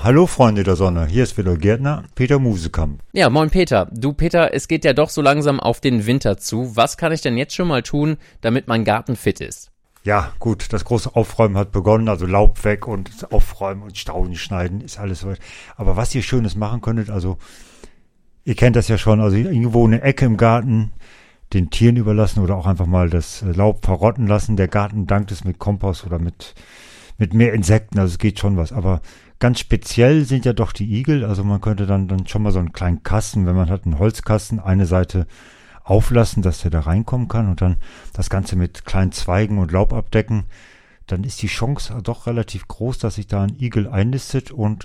hallo Freunde der Sonne, hier ist wieder Gärtner Peter Musekamp. Ja, moin Peter. Du Peter, es geht ja doch so langsam auf den Winter zu. Was kann ich denn jetzt schon mal tun, damit mein Garten fit ist? Ja gut, das große Aufräumen hat begonnen, also Laub weg und Aufräumen und Stauden schneiden, ist alles so. Aber was ihr Schönes machen könntet, also ihr kennt das ja schon, also irgendwo eine Ecke im Garten den Tieren überlassen oder auch einfach mal das Laub verrotten lassen. Der Garten dankt es mit Kompost oder mit mehr Insekten, also es geht schon was. Aber ganz speziell sind ja doch die Igel, also man könnte dann schon mal so einen kleinen Kasten, wenn man hat einen Holzkasten, eine Seite auflassen, dass der da reinkommen kann und dann das Ganze mit kleinen Zweigen und Laub abdecken. Dann ist die Chance doch relativ groß, dass sich da ein Igel einnistet und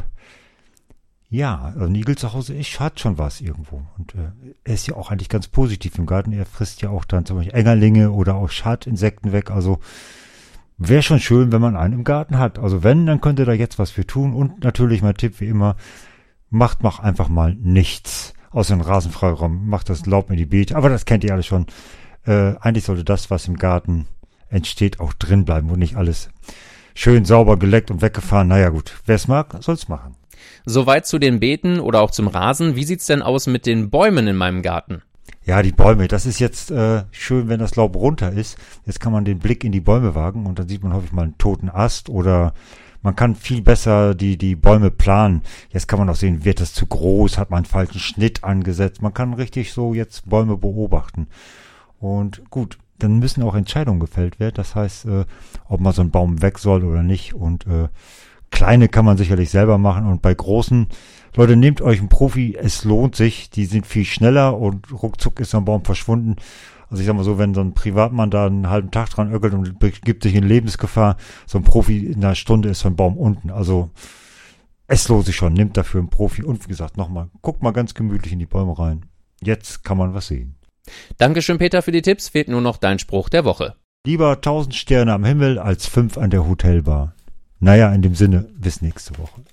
ja, ein Igel zu Hause hat schon was irgendwo. Und er ist ja auch eigentlich ganz positiv im Garten. Er frisst ja auch dann zum Beispiel Engerlinge oder auch Schadinsekten weg. Also wäre schon schön, wenn man einen im Garten hat. Also wenn, dann könnt ihr da jetzt was für tun. Und natürlich mein Tipp wie immer, macht einfach mal nichts. Außer den Rasenfreiraum, macht das Laub in die Beete. Aber das kennt ihr alle schon. Eigentlich sollte das, was im Garten entsteht, auch drin bleiben und nicht alles schön sauber geleckt und weggefahren. Naja gut, wer es mag, soll es machen. Soweit zu den Beeten oder auch zum Rasen. Wie sieht's denn aus mit den Bäumen in meinem Garten? Ja, die Bäume, das ist jetzt schön, wenn das Laub runter ist. Jetzt kann man den Blick in die Bäume wagen und dann sieht man häufig mal einen toten Ast oder man kann viel besser die Bäume planen. Jetzt kann man auch sehen, wird das zu groß, hat man einen falschen Schnitt angesetzt. Man kann richtig so jetzt Bäume beobachten. Und gut, dann müssen auch Entscheidungen gefällt werden. Das heißt, ob man so einen Baum weg soll oder nicht. Und kleine kann man sicherlich selber machen. Und bei großen, Leute, nehmt euch einen Profi, es lohnt sich. Die sind viel schneller und ruckzuck ist so ein Baum verschwunden. Also ich sag mal so, wenn so ein Privatmann da einen halben Tag dran öckelt und begibt sich in Lebensgefahr, so ein Profi in einer Stunde ist so ein Baum unten. Also es lohnt sich schon, nimmt dafür einen Profi. Und wie gesagt, nochmal, guckt mal ganz gemütlich in die Bäume rein. Jetzt kann man was sehen. Dankeschön Peter für die Tipps, fehlt nur noch dein Spruch der Woche. Lieber 1000 Sterne am Himmel als 5 an der Hotelbar. Naja, in dem Sinne, bis nächste Woche.